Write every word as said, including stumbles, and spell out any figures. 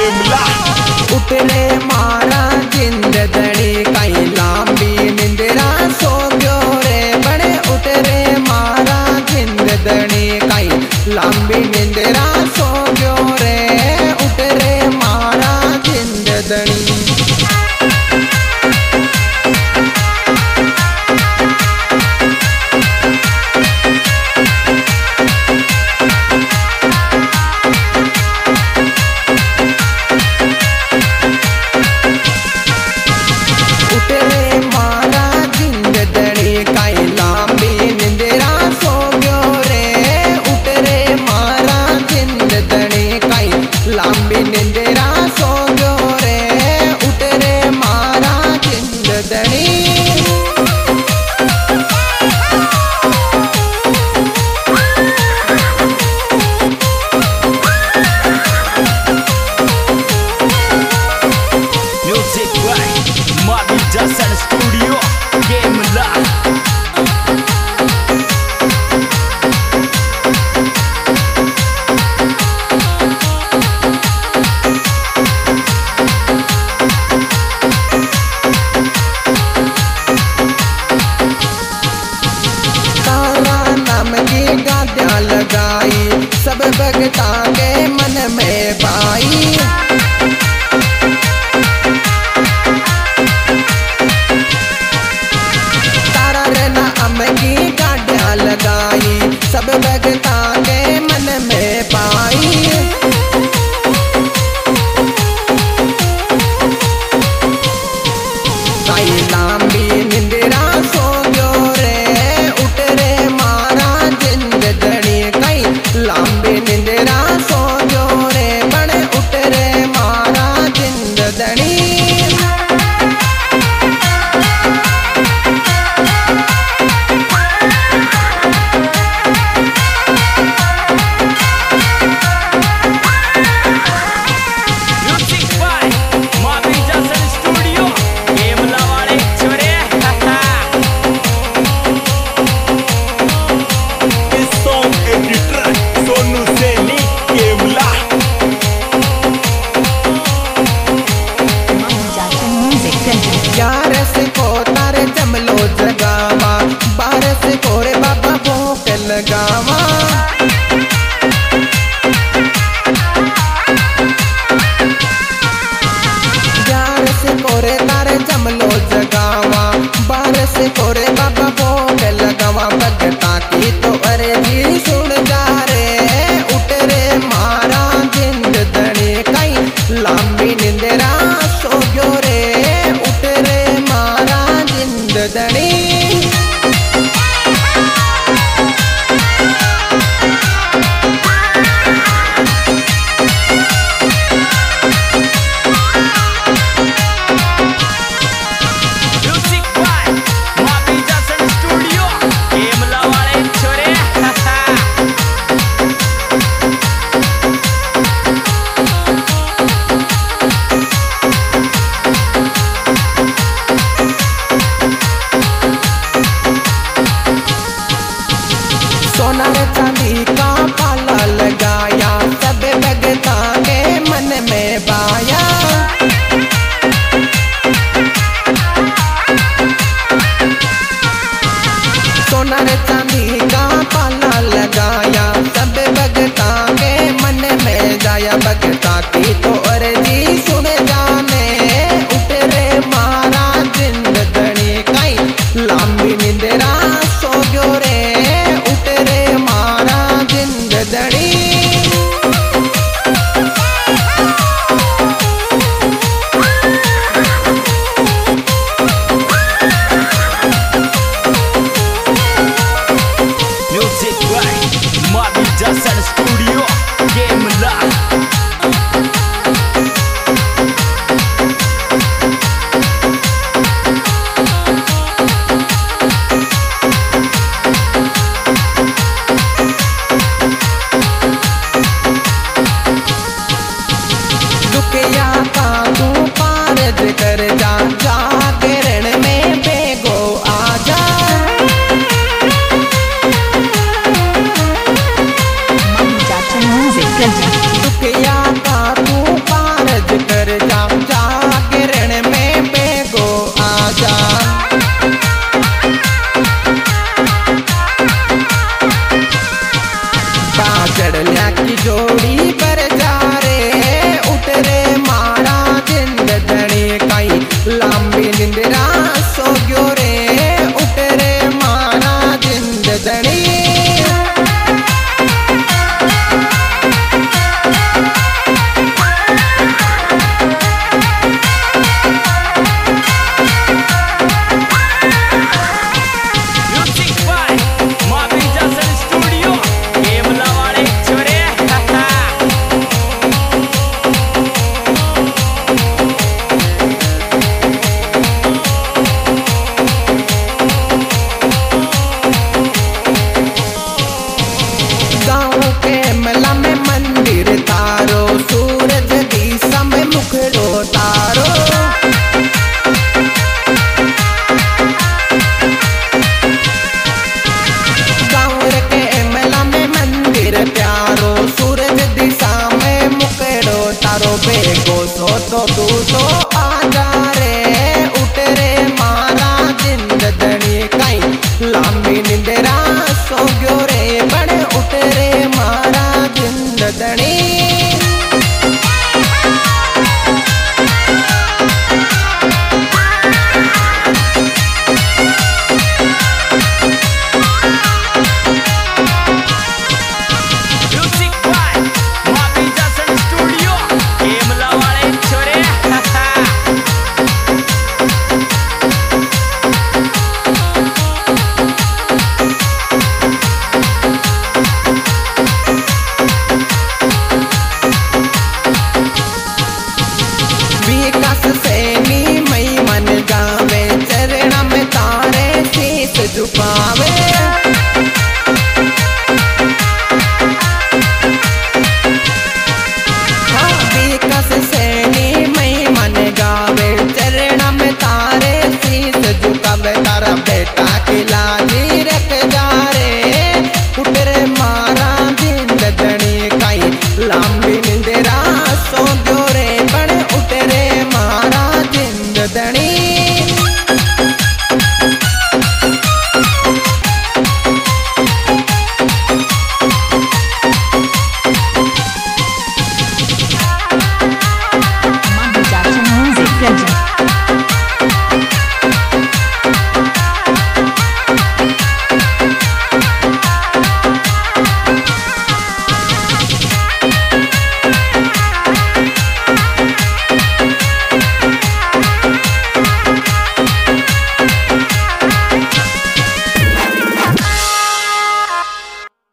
केमला। उठले मारा जिंदड़ी कई लांबी निंदरा सो गयो रे बड़े उठले मारा जिंदड़ी कई लांबी निंदरा सो गयो रे उठले मारा जिंदड़ी। लांबी निंदरा सो गयो रे उठरे मारा जिंदड़ी। Music by Mavi Jasan studio Kemla. लगाई सब भगता के मन में पाई तारा रे नाम की गाड़ियां लगाई सब भगता के मन में पाई। कई लांबी निंदरा सो गयो रे उठरे मारा जिंदड़ी कई लांबी निंदरा सो गयो रे बड़े उठरे मारा जिंदड़ी। ग्यारस को तारे जमलो जगावा बारस को रे बाबा भोग लगावा। ग्यारस को रे तारे जमलो जगावा बारस को रे बाबा भोग लगावा। भगता की तो अरे जी सुन जा रे उठरे मारा जिंदड़ी कई लांबी निंदरा सो गयो रे उठरे मारा जिंदड़ी। सोना चांदी का पाला लगाया सब भगता के मन में बाया। सोना चांदी का पाला लगाया सब भगता के मन में जाया। भगता की तो अर्जी सुन जाने उठरे मारा जिंदड़ी कई लांबी निंदरा सो गयो रे उठरे मारा जिंदड़ी। Music by Mavi Jasan studio Kemla. दुखिया का तू पारज कर जा जागरण में बेगो आजा। दुखिया का तू पारज जागरण में बेगो आजा। चढ़लिया की जोड़ी पर जा रे उठ रे मारा जिंद धनी कई लंबी निंदरा सो गयो रे उठ रे मारा जिंद धनी। बेगो सो तो तू तो